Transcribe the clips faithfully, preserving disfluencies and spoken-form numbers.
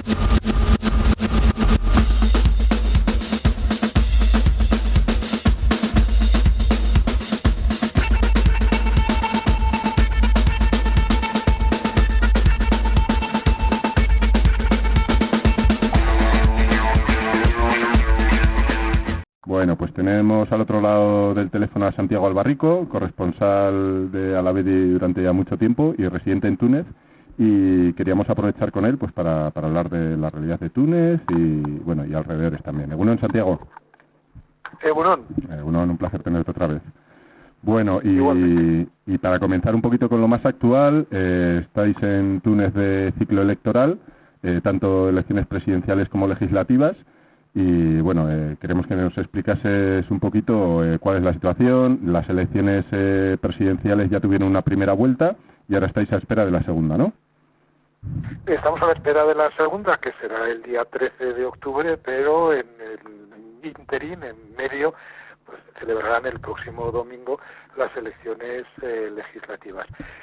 Bueno, pues tenemos al otro lado del teléfono a Santiago Albarrico, corresponsal de Alavedi durante ya mucho tiempo y residente en Túnez, y queríamos aprovechar con él pues para, para hablar de la realidad de Túnez y bueno y alrededores también. Egunon, Santiago. Egunon. Egunon, un placer tenerte otra vez. Bueno, y, y para comenzar un poquito con lo más actual, eh, estáis en Túnez de ciclo electoral, eh, tanto elecciones presidenciales como legislativas. Y bueno, eh, queremos que nos explicases un poquito eh, cuál es la situación. Las elecciones eh, presidenciales ya tuvieron una primera vuelta y ahora estáis a espera de la segunda, ¿no? Estamos a la espera de la segunda, que será el día trece de octubre, pero en el interín, en medio, pues celebrarán el próximo domingo las elecciones eh, legislativas.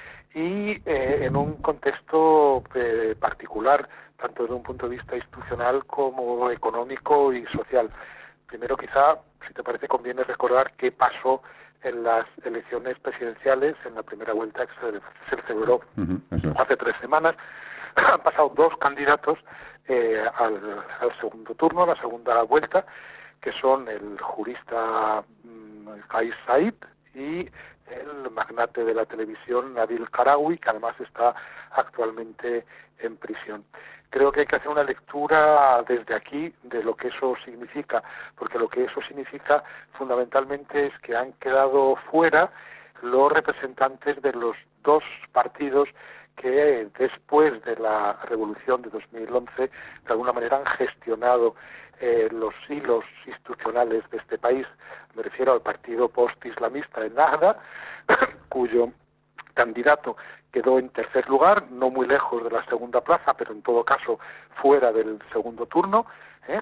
Y eh, en un contexto eh, particular, tanto desde un punto de vista institucional como económico y social. Primero, quizá, si te parece, conviene recordar qué pasó en las elecciones presidenciales, en la primera vuelta que se, se celebró uh-huh, eso es. hace tres semanas. Han pasado dos candidatos eh, al, al segundo turno, a la segunda vuelta, que son el jurista um, Kais Saied y el magnate de la televisión Nabil Karoui, que además está actualmente en prisión. Creo que hay que hacer una lectura desde aquí de lo que eso significa, porque lo que eso significa fundamentalmente es que han quedado fuera los representantes de los dos partidos que después de la revolución de dos mil once de alguna manera han gestionado eh, los hilos institucionales de este país. Me refiero al partido post-islamista Ennahda, cuyo candidato quedó en tercer lugar, no muy lejos de la segunda plaza, pero en todo caso fuera del segundo turno, ¿eh?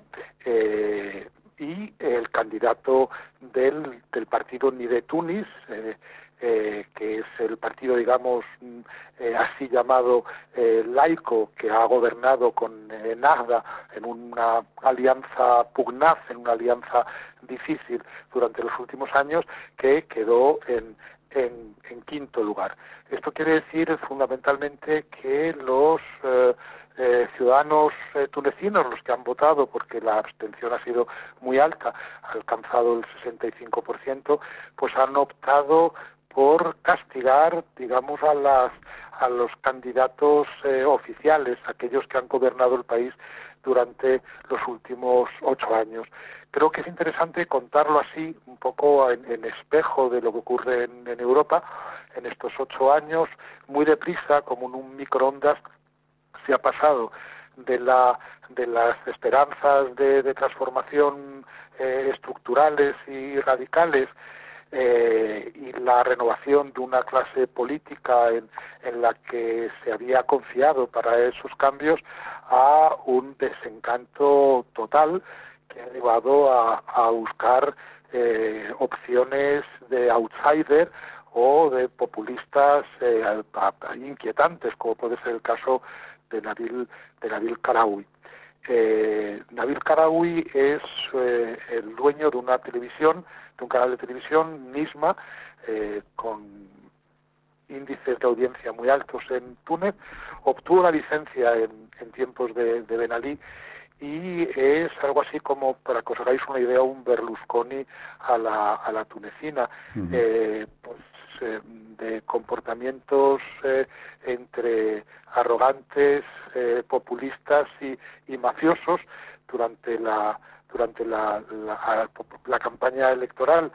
Eh, y el candidato del, del partido Nide Tunis, eh, eh, que es el partido, digamos, eh, así llamado eh, laico, que ha gobernado con eh, Ennahda en una alianza pugnaz, en una alianza difícil durante los últimos años, que quedó en En, en quinto lugar. Esto quiere decir fundamentalmente que los eh, eh, ciudadanos eh, tunecinos, los que han votado, porque la abstención ha sido muy alta, ha alcanzado el sesenta y cinco por ciento, pues han optado por castigar, digamos, a las a los candidatos eh, oficiales, aquellos que han gobernado el país durante los últimos ocho años. Creo que es interesante contarlo así, un poco en, en espejo de lo que ocurre en, en Europa en estos ocho años, muy deprisa, como en un microondas, se ha pasado de la de las esperanzas de, de transformación eh, estructurales y radicales eh, y la renovación de una clase política en, en la que se había confiado para esos cambios a un desencanto total que ha llevado a, a buscar eh, opciones de outsider o de populistas eh, a, a, inquietantes, como puede ser el caso de Nabil, de Nabil Karoui. Eh, Nabil Karoui es eh, el dueño de una televisión, de un canal de televisión, Nisma, eh, con índices de audiencia muy altos en Túnez. Obtuvo la licencia en, en tiempos de, de Ben Ali y es algo así como, para que os hagáis una idea, un Berlusconi a la, a la tunecina. Uh-huh. eh, pues, eh, de comportamientos eh, entre arrogantes, eh, populistas y, y mafiosos durante la durante la, la, la campaña electoral.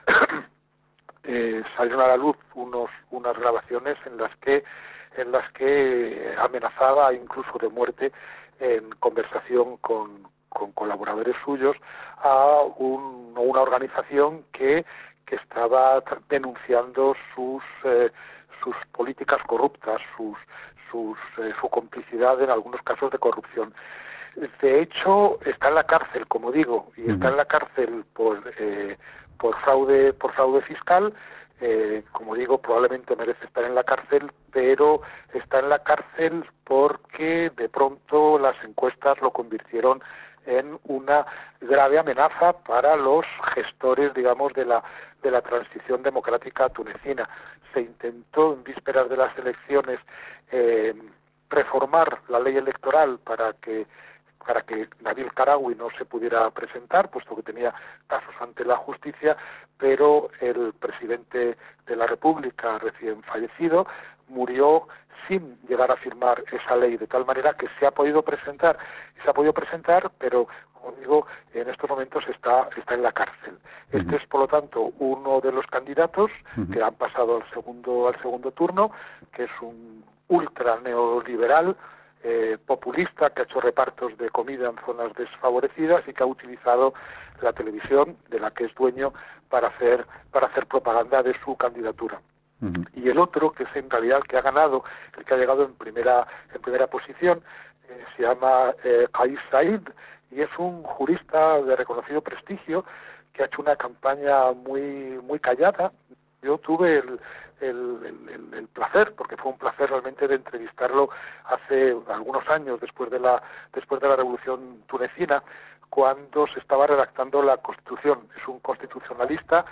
eh, salieron a la luz unos unas grabaciones en las que en las que amenazaba incluso de muerte en conversación con, con colaboradores suyos a un, una organización que que estaba denunciando sus eh, sus políticas corruptas, sus sus eh, su complicidad en algunos casos de corrupción. De hecho, está en la cárcel, como digo, y está en la cárcel por eh, por fraude por fraude fiscal. Eh, como digo, probablemente merece estar en la cárcel, pero está en la cárcel porque de pronto las encuestas lo convirtieron en una grave amenaza para los gestores, digamos, de la de la transición democrática tunecina. Se intentó en vísperas de las elecciones eh, reformar la ley electoral para que para que Nabil Karawi no se pudiera presentar, puesto que tenía casos ante la justicia, pero el presidente de la República, recién fallecido, murió sin llegar a firmar esa ley, de tal manera que se ha podido presentar, se ha podido presentar, pero, como digo, en estos momentos está, está en la cárcel. Uh-huh. Este es, por lo tanto, uno de los candidatos uh-huh. que han pasado al segundo, al segundo turno, que es un ultra neoliberal, Eh, populista, que ha hecho repartos de comida en zonas desfavorecidas y que ha utilizado la televisión, de la que es dueño, para hacer para hacer propaganda de su candidatura. Uh-huh. Y el otro, que es en realidad el que ha ganado, el que ha llegado en primera en primera posición, eh, se llama eh, Kais Saied, y es un jurista de reconocido prestigio que ha hecho una campaña muy muy callada. Yo tuve el El, el, el placer, porque fue un placer realmente, de entrevistarlo hace algunos años, después de la después de la Revolución tunecina, cuando se estaba redactando la Constitución. Es un constitucionalista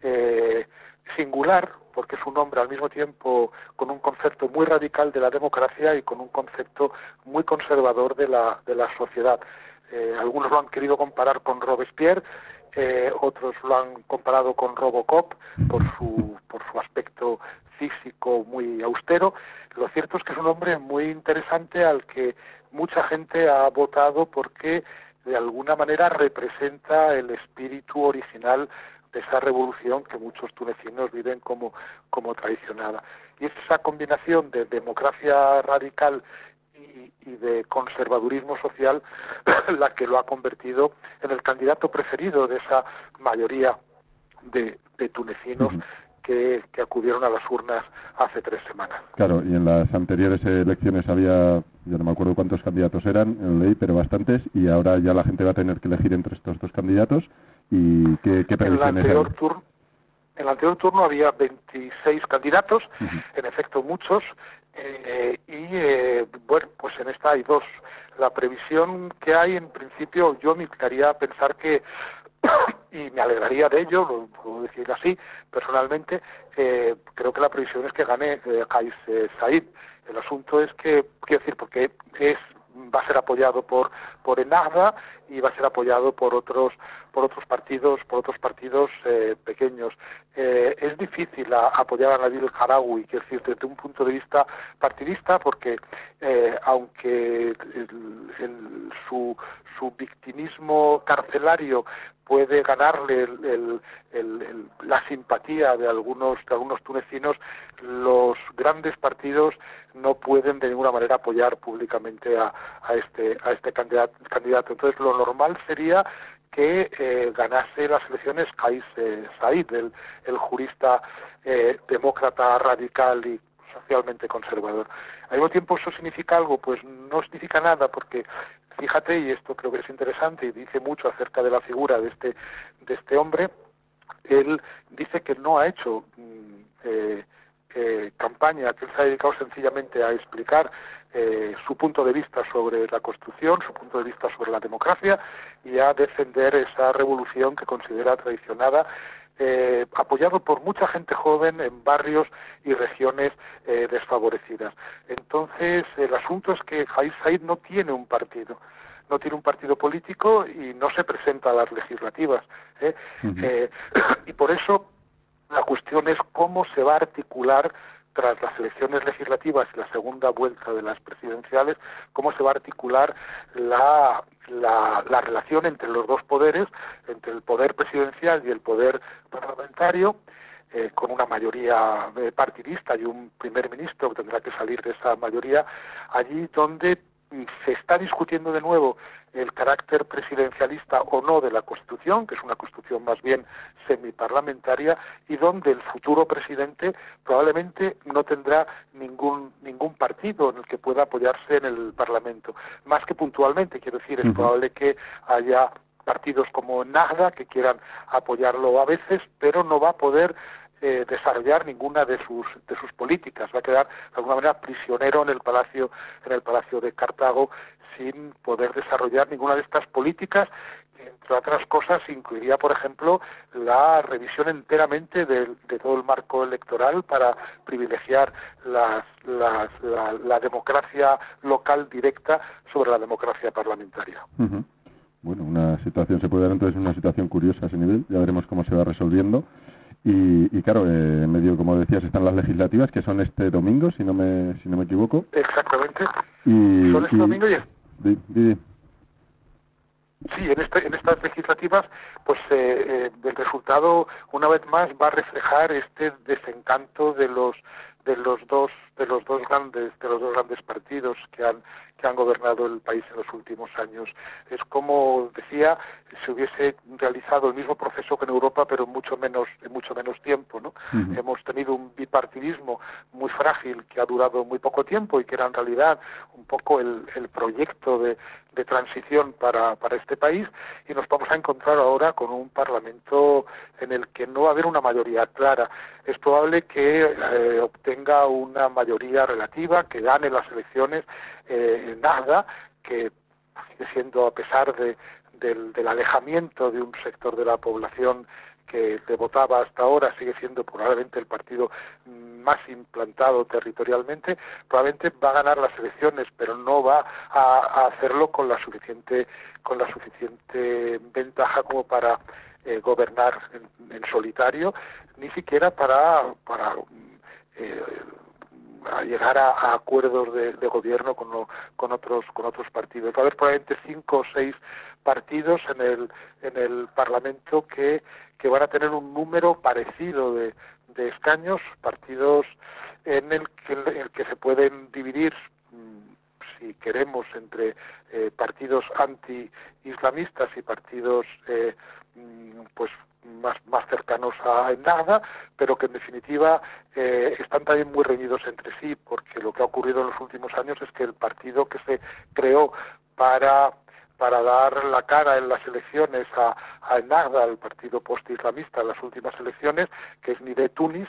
eh, singular, porque es un hombre al mismo tiempo con un concepto muy radical de la democracia y con un concepto muy conservador de la de la sociedad. Eh, algunos lo han querido comparar con Robespierre, eh, otros lo han comparado con Robocop por su por su aspecto físico muy austero. Lo cierto es que es un hombre muy interesante al que mucha gente ha votado porque de alguna manera representa el espíritu original de esa revolución que muchos tunecinos viven como, como traicionada. Y es esa combinación de democracia radical y, y de conservadurismo social la que lo ha convertido en el candidato preferido de esa mayoría de, de tunecinos uh-huh. que, que acudieron a las urnas hace tres semanas. Claro, y en las anteriores elecciones había, yo no me acuerdo cuántos candidatos eran, leí, pero bastantes, y ahora ya la gente va a tener que elegir entre estos dos candidatos. ¿Y qué, qué previsiones hay? Turno, en el anterior turno había veintiséis candidatos, uh-huh. en efecto muchos, eh, y eh, bueno, pues en esta hay dos. La previsión que hay, en principio, yo me inclinaría a pensar que, y me alegraría de ello, lo puedo decir así, personalmente, eh, creo que la previsión es que gane eh, Kais eh, Saied. El asunto es que, quiero decir, porque es va a ser apoyado por por Ennahda y va a ser apoyado por otros por otros partidos por otros partidos eh, pequeños. Eh, es difícil a, apoyar a Nabil Karawi, quiero decir, desde un punto de vista partidista, porque eh, aunque el, el, su su victimismo carcelario puede ganarle el, el, el, el, la simpatía de algunos de algunos tunecinos, los grandes partidos no pueden de ninguna manera apoyar públicamente a, a este a este candidato, candidato. Entonces, lo normal sería que eh, ganase las elecciones Kais eh, Saied, el, el jurista eh, demócrata radical y socialmente conservador. Al mismo tiempo, ¿eso significa algo? Pues no significa nada, porque fíjate, y esto creo que es interesante y dice mucho acerca de la figura de este de este hombre. Él dice que no ha hecho eh, eh, campaña, que él se ha dedicado sencillamente a explicar eh, su punto de vista sobre la Constitución, su punto de vista sobre la democracia, y a defender esa revolución que considera traicionada, eh, apoyado por mucha gente joven en barrios y regiones eh, desfavorecidas. Entonces, el asunto es que Kais Saied no tiene un partido. no tiene un partido político y no se presenta a las legislativas, ¿eh? Uh-huh. Eh, y por eso la cuestión es cómo se va a articular tras las elecciones legislativas y la segunda vuelta de las presidenciales, cómo se va a articular la, la, la relación entre los dos poderes, entre el poder presidencial y el poder parlamentario, eh, con una mayoría eh, partidista y un primer ministro que tendrá que salir de esa mayoría, allí donde se está discutiendo de nuevo el carácter presidencialista o no de la Constitución, que es una Constitución más bien semiparlamentaria, y donde el futuro presidente probablemente no tendrá ningún ningún partido en el que pueda apoyarse en el Parlamento. Más que puntualmente, quiero decir, es uh-huh. probable que haya partidos como Ennahda que quieran apoyarlo a veces, pero no va a poder eh, desarrollar ninguna de sus de sus políticas. Va a quedar de alguna manera prisionero en el palacio en el palacio de Cartago sin poder desarrollar ninguna de estas políticas. Entre otras cosas, incluiría, por ejemplo, la revisión enteramente de, de todo el marco electoral para privilegiar las, las, la, la democracia local directa sobre la democracia parlamentaria. Uh-huh. Bueno, una situación, se puede dar entonces una situación curiosa a ese nivel, ya veremos cómo se va resolviendo. Y, y claro, eh, en medio, como decías, están las legislativas, que son este domingo, si no me si no me equivoco. Exactamente. Y, son este y, domingo y... Di, di. Sí, en, este, en estas legislativas, pues eh, eh, el resultado, una vez más, va a reflejar este desencanto de los de los dos de los dos grandes de los dos grandes partidos que han que han gobernado el país en los últimos años. Es como decía, se hubiese realizado el mismo proceso que en Europa, pero en mucho menos en mucho menos tiempo, ¿no? Uh-huh. Hemos tenido un bipartidismo muy frágil que ha durado muy poco tiempo y que era en realidad un poco el, el proyecto de, de transición para para este país, y nos vamos a encontrar ahora con un parlamento en el que no va a haber una mayoría clara. Es probable que eh, obtenga una mayoría relativa, que gane las elecciones eh, nada, que sigue siendo, a pesar de, del, del alejamiento de un sector de la población que le votaba hasta ahora, sigue siendo probablemente el partido más implantado territorialmente, probablemente va a ganar las elecciones, pero no va a, a hacerlo con la suficiente con la suficiente ventaja como para eh, gobernar en, en solitario, ni siquiera para para eh, a llegar a, a acuerdos de, de gobierno con, lo, con otros con otros partidos. Va a haber probablemente cinco o seis partidos en el en el Parlamento que que van a tener un número parecido de, de escaños, partidos en el que en el que se pueden dividir, si queremos, entre eh, partidos anti-islamistas y partidos eh, pues más más cercanos a Ennahda, pero que en definitiva eh, están también muy reñidos entre sí, porque lo que ha ocurrido en los últimos años es que el partido que se creó para para dar la cara en las elecciones a, a Ennahda, el partido post-islamista en las últimas elecciones, que es Nidé Túnez,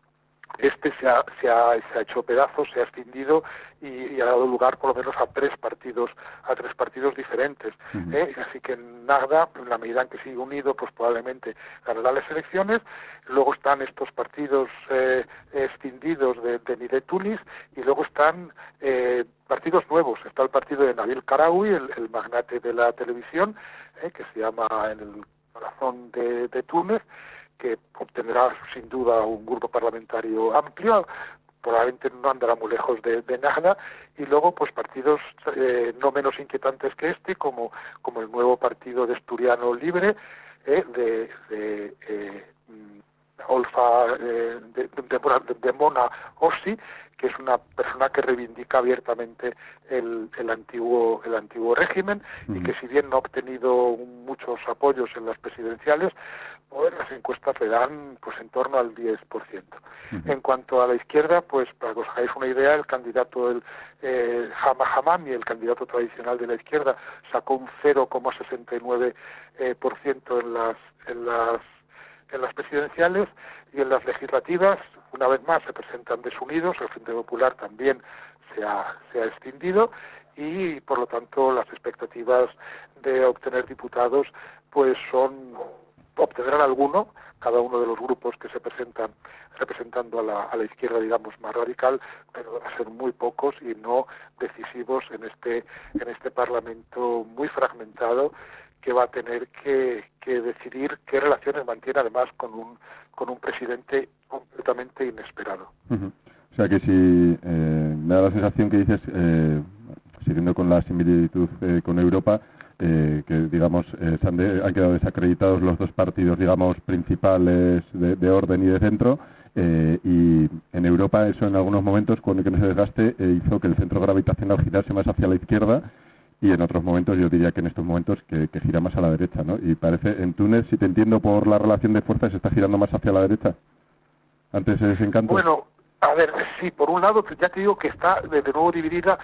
este se ha, se, ha, se ha hecho pedazos, se ha extinguido y, y ha dado lugar por lo menos a tres partidos a tres partidos diferentes. Uh-huh. ¿eh? Así que Ennahda, en la medida en que sigue unido, pues probablemente ganará las elecciones. Luego están estos partidos eh, extindidos de, de Nidé Túnez, y luego están eh, partidos nuevos. Está el partido de Nabil Karaoui, el, el magnate de la televisión, eh, que se llama En el corazón de, de Túnez, que obtendrá sin duda un grupo parlamentario amplio, probablemente no andará muy lejos de, de Ennahda, y luego pues partidos eh, no menos inquietantes que este, como como el nuevo partido de Asturiano Libre, eh, de, de eh, Olfa eh, de, de, de, de Mona Ossi, que es una persona que reivindica abiertamente el, el antiguo el antiguo régimen, uh-huh. y que si bien no ha obtenido muchos apoyos en las presidenciales, pues las encuestas le dan pues en torno al diez por ciento. Uh-huh. En cuanto a la izquierda, pues para que os hagáis una idea, el candidato el eh, Hama Hamami, el candidato tradicional de la izquierda, sacó un cero coma sesenta y nueve por ciento en las en las en las presidenciales, y en las legislativas una vez más se presentan desunidos. El Frente Popular también se ha, se ha extindido, y por lo tanto las expectativas de obtener diputados pues son obtendrán alguno, cada uno de los grupos que se presentan representando a la, a la izquierda, digamos, más radical, pero van a ser muy pocos y no decisivos en este en este Parlamento muy fragmentado, que va a tener que, que decidir qué relaciones mantiene además con un con un presidente completamente inesperado. Uh-huh. O sea que si eh, me da la sensación que dices, eh, siguiendo con la similitud eh, con Europa, eh, que digamos eh, se han, de, han quedado desacreditados los dos partidos, digamos, principales de, de orden y de centro, eh, y en Europa eso en algunos momentos, cuando ese desgaste eh, hizo que el centro gravitacional girase más hacia la izquierda, y en otros momentos yo diría que en estos momentos que, que gira más a la derecha, ¿no? Y parece, en Túnez, si te entiendo por la relación de fuerzas, está girando más hacia la derecha. Antes ese desencanto. Bueno, a ver, sí, por un lado, ya te digo que está de, de nuevo dividida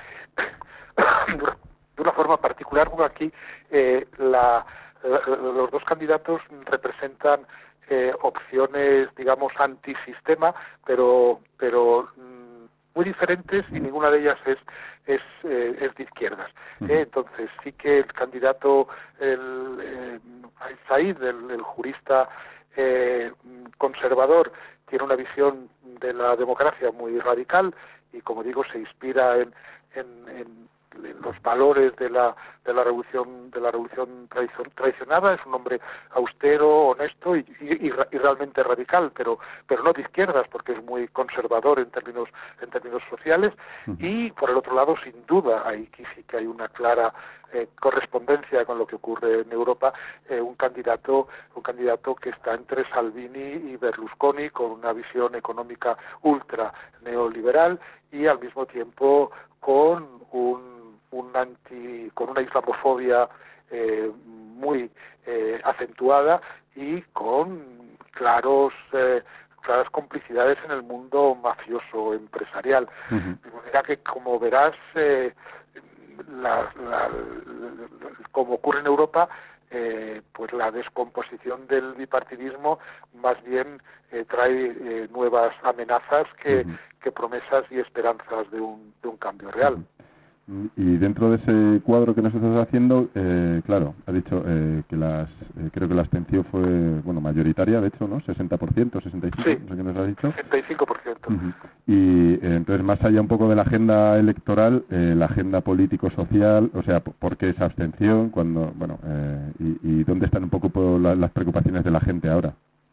de una forma particular, porque aquí eh, la, la, los dos candidatos representan eh, opciones, digamos, antisistema, pero pero mm, muy diferentes, y ninguna de ellas es es, eh, es de izquierdas. ¿eh? Entonces sí que el candidato, el eh, Said, el, el jurista eh, conservador, tiene una visión de la democracia muy radical y, como digo, se inspira en, en, en los valores de la de la revolución de la revolución traicionada. Es un hombre austero, honesto y, y, y realmente radical, pero pero no de izquierdas, porque es muy conservador en términos en términos sociales. Uh-huh. Y por el otro lado, sin duda, ahí sí que hay una clara eh, correspondencia con lo que ocurre en Europa, eh, un candidato un candidato que está entre Salvini y Berlusconi, con una visión económica ultra neoliberal y al mismo tiempo con un un anti con una islamofobia eh, muy eh, acentuada y con claros eh, claras complicidades en el mundo mafioso empresarial. Uh-huh. De manera que, como verás, eh, la, la, la, como ocurre en Europa, eh, pues la descomposición del bipartidismo más bien eh, trae eh, nuevas amenazas que, uh-huh. que promesas y esperanzas de un, de un cambio real. Uh-huh. Y dentro de ese cuadro que nos estás haciendo, eh, claro, ha dicho eh, que las, eh, creo que la abstención fue, bueno, mayoritaria, de hecho, ¿no? sesenta por ciento, sesenta y cinco por ciento, sí, no sé qué nos has dicho. sesenta y cinco por ciento. Uh-huh. Y eh, entonces, más allá un poco de la agenda electoral, eh, la agenda político-social, o sea, ¿por qué esa abstención? Cuando, bueno, eh, y, y dónde están un poco por la, las preocupaciones de la gente ahora?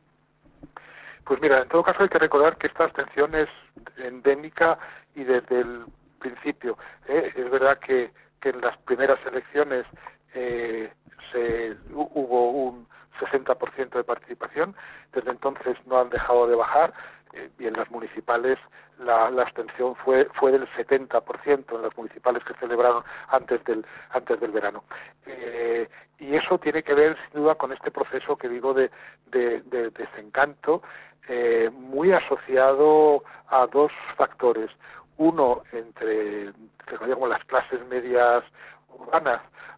Pues mira, en todo caso hay que recordar que esta abstención es endémica y desde el principio. ¿eh? Es verdad que, que en las primeras elecciones eh, se hubo un sesenta por ciento de participación, desde entonces no han dejado de bajar, eh, y en las municipales la, la abstención fue fue del setenta por ciento en las municipales que celebraron antes del antes del verano. Eh, y eso tiene que ver sin duda con este proceso que digo de, de, de desencanto, eh, muy asociado a dos factores. Uno, entre digamos, las clases medias urbanas,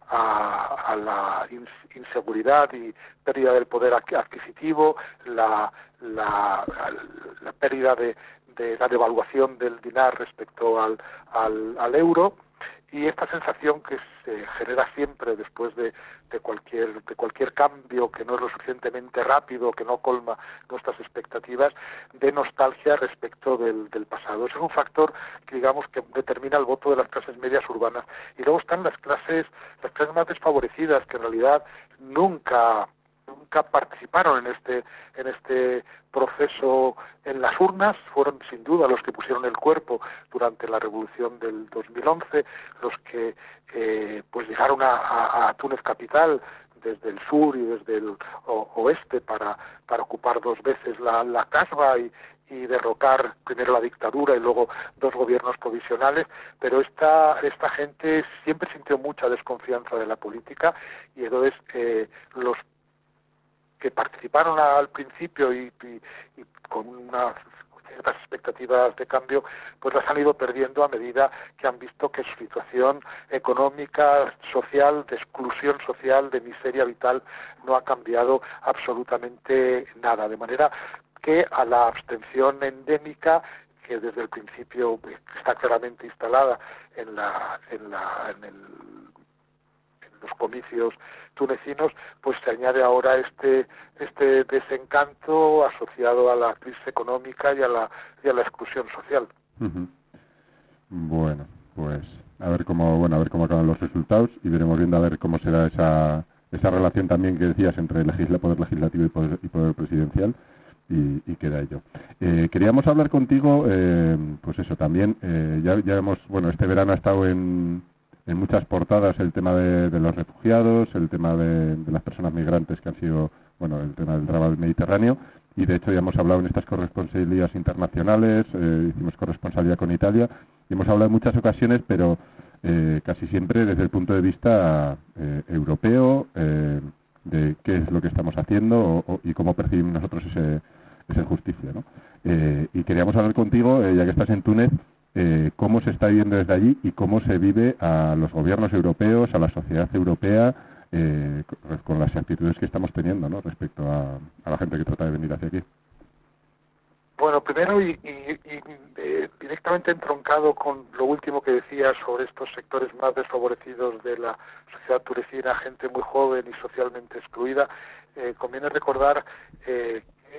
a, a la inseguridad y pérdida del poder adquisitivo, la, la, la pérdida de, de la devaluación del dinar respecto al, al, al euro, y esta sensación que se genera siempre después de, de cualquier de cualquier cambio que no es lo suficientemente rápido, que no colma nuestras expectativas, de nostalgia respecto del, del pasado. Ese es un factor que digamos que determina el voto de las clases medias urbanas. Y luego están las clases las clases más desfavorecidas, que en realidad nunca nunca participaron en este en este proceso en las urnas. Fueron sin duda los que pusieron el cuerpo durante la revolución del dos mil once, los que eh, pues llegaron a, a, a Túnez capital desde el sur y desde el o, oeste para para ocupar dos veces la, la Casbah y y derrocar primero la dictadura y luego dos gobiernos provisionales, pero esta esta gente siempre sintió mucha desconfianza de la política, y entonces eh, los que participaron al principio y, y, y con unas ciertas expectativas de cambio, pues las han ido perdiendo a medida que han visto que su situación económica, social, de exclusión social, de miseria vital, no ha cambiado absolutamente nada. De manera que a la abstención endémica, que desde el principio está claramente instalada en la en la en el los comicios tunecinos, pues se añade ahora este este desencanto asociado a la crisis económica y a la y a la exclusión social. Uh-huh. Bueno, pues a ver cómo bueno a ver cómo acaban los resultados, y veremos viendo a ver cómo será esa esa relación también que decías entre legisla, poder legislativo y poder, y poder presidencial, y, y queda ello. Eh, queríamos hablar contigo, eh, pues eso también, eh, ya ya hemos bueno este verano ha estado en en muchas portadas el tema de, de los refugiados, el tema de, de las personas migrantes que han sido, bueno, el tema del drama del Mediterráneo, y de hecho ya hemos hablado en estas corresponsalías internacionales, eh, hicimos corresponsalía con Italia, y hemos hablado en muchas ocasiones, pero eh, casi siempre desde el punto de vista eh, europeo, eh, de qué es lo que estamos haciendo o, o, y cómo percibimos nosotros ese, esa justicia, ¿no? Eh, y queríamos hablar contigo, eh, ya que estás en Túnez, Eh, cómo se está viviendo desde allí y cómo se vive a los gobiernos europeos, a la sociedad europea, eh, con, con las actitudes que estamos teniendo, ¿no?, respecto a, a la gente que trata de venir hacia aquí. Bueno, primero y, y, y eh, directamente entroncado con lo último que decías sobre estos sectores más desfavorecidos de la sociedad tunecina, gente muy joven y socialmente excluida, eh, conviene recordar eh,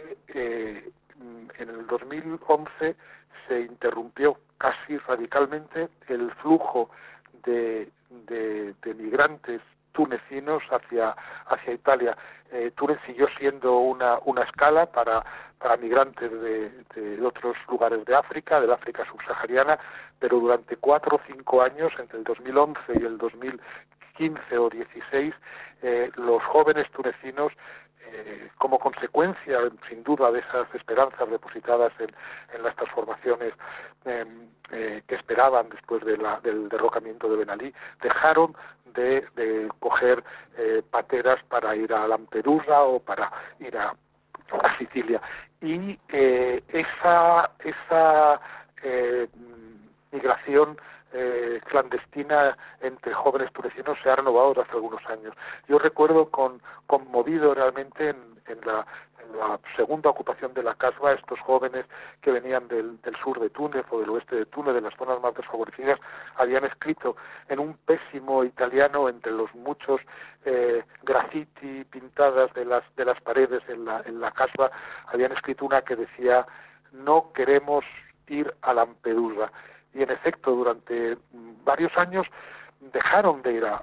que eh, en el dos mil once se interrumpió casi radicalmente el flujo de, de, de migrantes tunecinos hacia hacia Italia. Eh, Túnez siguió siendo una una escala para para migrantes de, de otros lugares de África, del África subsahariana, pero durante cuatro o cinco años, entre el dos mil once y el dos mil quince o dieciséis, eh, los jóvenes tunecinos, eh, como consecuencia, sin duda, de esas esperanzas depositadas en, en las transformaciones eh, eh, que esperaban después de la, del derrocamiento de Ben Ali, dejaron de, de coger eh, pateras para ir a Lampedusa o para ir a, a Sicilia. Y eh, esa, esa eh, migración Eh, clandestina entre jóvenes tunecinos se ha renovado desde hace algunos años. Yo recuerdo con conmovido realmente en, en, la, en la segunda ocupación de la Casbah, estos jóvenes que venían del, del sur de Túnez o del oeste de Túnez, de las zonas más desfavorecidas, habían escrito en un pésimo italiano, entre los muchos eh, graffiti pintadas de las de las paredes en la en la Casbah, habían escrito una que decía: no queremos ir a Lampedusa. Y en efecto, durante varios años dejaron de ir a,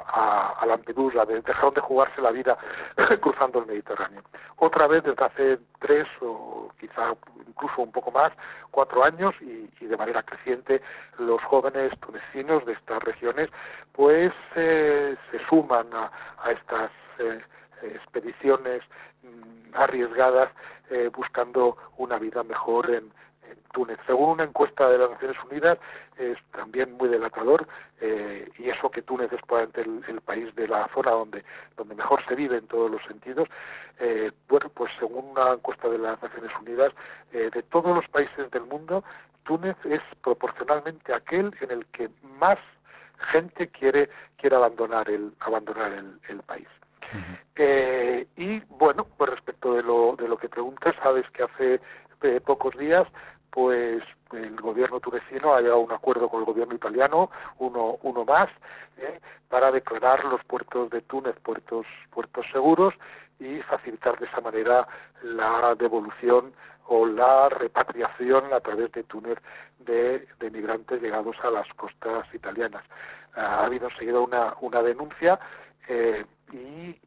a, a Lampedusa, de, dejaron de jugarse la vida cruzando el Mediterráneo. Otra vez, desde hace tres o quizá incluso un poco más, cuatro años, y, y de manera creciente, los jóvenes tunecinos de estas regiones pues eh, se suman a, a estas eh, expediciones mm, arriesgadas eh, buscando una vida mejor en en Túnez. Según una encuesta de las Naciones Unidas, es también muy delatador, eh, y eso que Túnez es probablemente el, el país de la zona donde donde mejor se vive en todos los sentidos. Eh, bueno, pues según una encuesta de las Naciones Unidas, eh, de todos los países del mundo, Túnez es proporcionalmente aquel en el que más gente quiere quiere abandonar el abandonar el, el país. Uh-huh. Eh, y bueno, pues respecto de lo de lo que preguntas, sabes que hace eh, pocos días pues el gobierno tunecino ha llegado a un acuerdo con el gobierno italiano, uno uno más, eh, para declarar los puertos de Túnez puertos puertos seguros y facilitar de esa manera la devolución o la repatriación a través de Túnez de, de migrantes llegados a las costas italianas. Ha habido enseguida una una denuncia eh, y,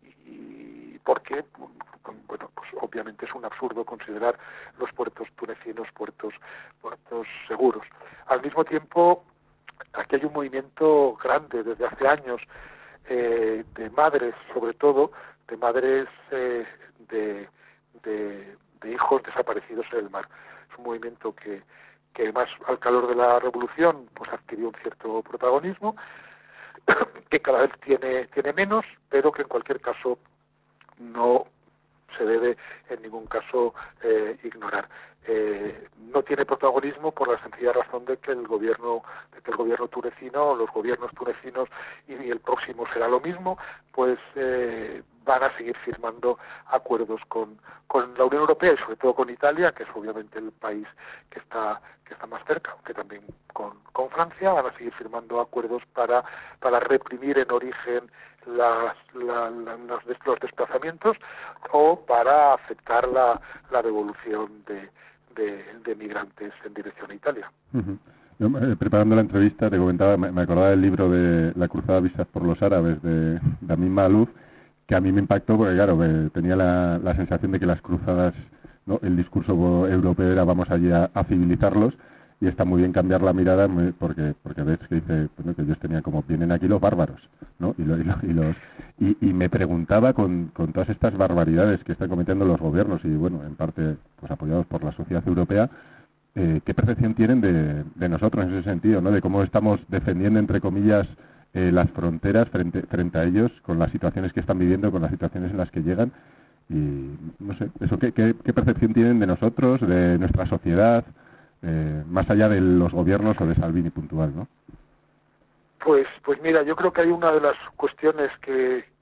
y porque bueno, pues obviamente es un absurdo considerar los puertos tunecinos puertos puertos seguros. Al mismo tiempo, aquí hay un movimiento grande desde hace años eh, de madres, sobre todo de madres eh, de, de, de hijos desaparecidos en el mar. Es un movimiento que, que además al calor de la revolución pues adquirió un cierto protagonismo, que cada vez tiene tiene menos, pero que en cualquier caso no se debe en ningún caso eh, ignorar. Eh, no tiene protagonismo por la sencilla razón de que el gobierno de que el gobierno tunecino, los gobiernos tunecinos y, y el próximo será lo mismo, pues eh, van a seguir firmando acuerdos con con la Unión Europea y sobre todo con Italia, que es obviamente el país que está que está más cerca, aunque también con, con Francia. Van a seguir firmando acuerdos para para reprimir en origen las, la, la, los, los desplazamientos o para aceptar la, la devolución de, de, de migrantes en dirección a Italia. Uh-huh. Yo, eh, preparando la entrevista te comentaba, me, me acordaba del libro de La cruzada vistas por los árabes de Amin Maalouf, que a mí me impactó porque claro, me, tenía la, la sensación de que las cruzadas, ¿no?, el discurso europeo era vamos allí a, a civilizarlos, y está muy bien cambiar la mirada porque porque ves que dice, bueno, que ellos tenían como vienen aquí los bárbaros, ¿no? Y, lo, y, lo, y los y, y me preguntaba con, con todas estas barbaridades que están cometiendo los gobiernos y bueno, en parte pues apoyados por la sociedad europea, eh, qué percepción tienen de, de nosotros en ese sentido, ¿no? De cómo estamos defendiendo entre comillas eh, las fronteras frente frente a ellos con las situaciones que están viviendo, con las situaciones en las que llegan y no sé, eso qué qué, qué percepción tienen de nosotros, de nuestra sociedad. Eh, más allá de los gobiernos o de Salvini puntual, ¿no? Pues, pues mira, yo creo que hay una de las cuestiones que,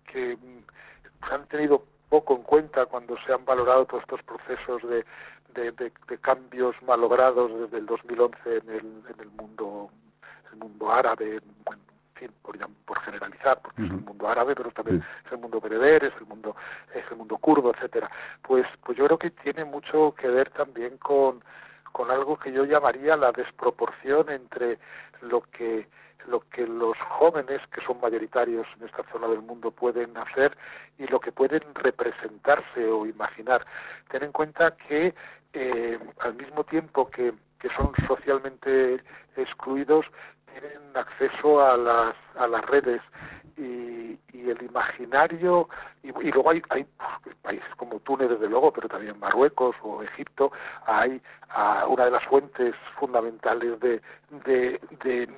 que se han tenido poco en cuenta cuando se han valorado todos estos procesos de, de, de, de cambios malogrados desde el dos mil once en el, en el mundo el mundo árabe, bueno, en fin, por, por generalizar, porque uh-huh. es el mundo árabe, pero también sí. es el mundo bereber, es el mundo es el mundo kurdo, etcétera. Pues pues yo creo que tiene mucho que ver también con con algo que yo llamaría la desproporción entre lo que lo que los jóvenes, que son mayoritarios en esta zona del mundo, pueden hacer y lo que pueden representarse o imaginar. Ten en cuenta que eh, al mismo tiempo que, que son socialmente excluidos, tienen acceso a las a las redes y, y el imaginario, y, y luego hay, hay países como Túnez, desde luego, pero también Marruecos o Egipto, hay a, una de las fuentes fundamentales de, de, de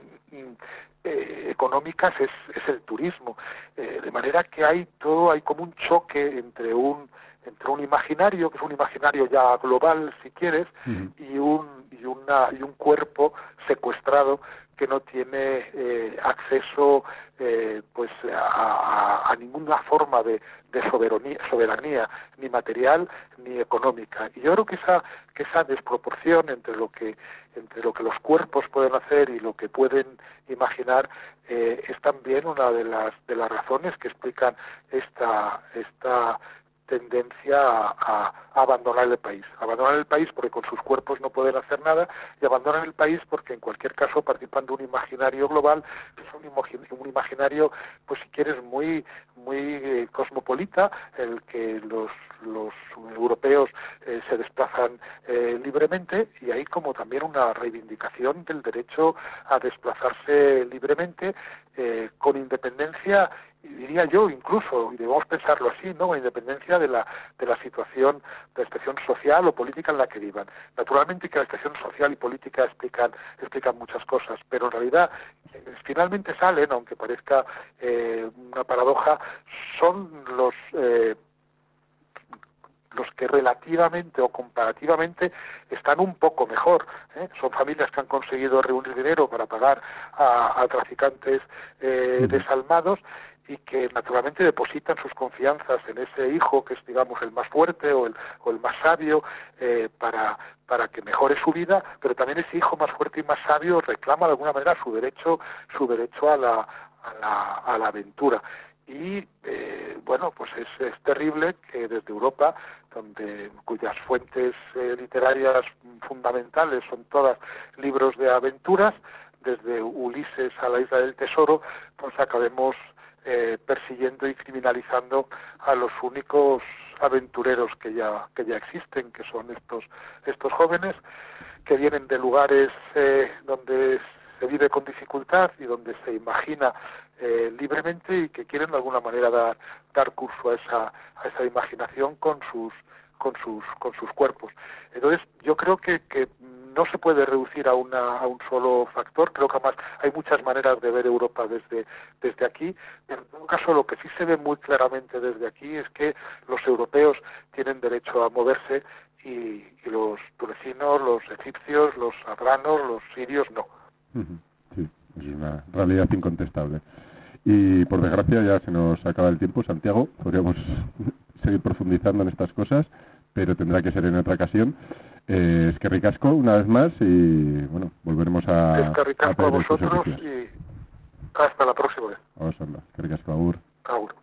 eh, económicas es, es el turismo, eh, de manera que hay todo, hay como un choque entre un entre un imaginario, que es un imaginario ya global, si quieres, uh-huh. y un y una y un cuerpo secuestrado que no tiene eh, acceso eh, pues a, a, a ninguna forma de, de soberanía, soberanía, ni material ni económica. Y yo creo que esa que esa desproporción entre lo que entre lo que los cuerpos pueden hacer y lo que pueden imaginar eh, es también una de las de las razones que explican esta esta tendencia a, a abandonar el país. Abandonar el país porque con sus cuerpos no pueden hacer nada, y abandonar el país porque en cualquier caso participan de un imaginario global, que es un, un imaginario, pues si quieres, muy muy eh, cosmopolita, en el que los los europeos eh, se desplazan eh, libremente, y hay como también una reivindicación del derecho a desplazarse libremente eh, con independencia, y diría yo incluso, y debemos pensarlo así, ¿no?, con independencia de la de la situación, de la situación social o política en la que vivan. Naturalmente que la situación social y política explican explican muchas cosas, pero en realidad eh, finalmente salen, aunque parezca eh, una paradoja, son los eh, los que relativamente o comparativamente están un poco mejor, ¿eh? Son familias que han conseguido reunir dinero para pagar a, a traficantes eh, desalmados, y que naturalmente depositan sus confianzas en ese hijo que es, digamos, el más fuerte o el, o el más sabio eh, para para que mejore su vida, pero también ese hijo más fuerte y más sabio reclama de alguna manera su derecho su derecho a la a la, a la aventura. Y eh, bueno, pues es, es terrible que desde Europa, donde cuyas fuentes eh, literarias fundamentales son todas libros de aventuras, desde Ulises a la Isla del Tesoro, pues acabemos eh, persiguiendo y criminalizando a los únicos aventureros que ya que ya existen, que son estos estos jóvenes que vienen de lugares eh, donde se vive con dificultad y donde se imagina eh, libremente, y que quieren de alguna manera dar dar curso a esa a esa imaginación con sus con sus con sus cuerpos. Entonces yo creo que, que no se puede reducir a una a un solo factor. Creo que además hay muchas maneras de ver Europa desde desde aquí. En todo caso, lo que sí se ve muy claramente desde aquí es que los europeos tienen derecho a moverse y, y los tunecinos, los egipcios, los afganos, los sirios no. Sí, es una realidad incontestable. Y por desgracia ya se nos acaba el tiempo, Santiago. Podríamos seguir profundizando en estas cosas, pero tendrá que ser en otra ocasión. Eh, es que ricasco una vez más, y bueno, volveremos a... Es que ricasco a, a vosotros, y hasta la próxima vez. Os anda, que ricasco, agur. Agur.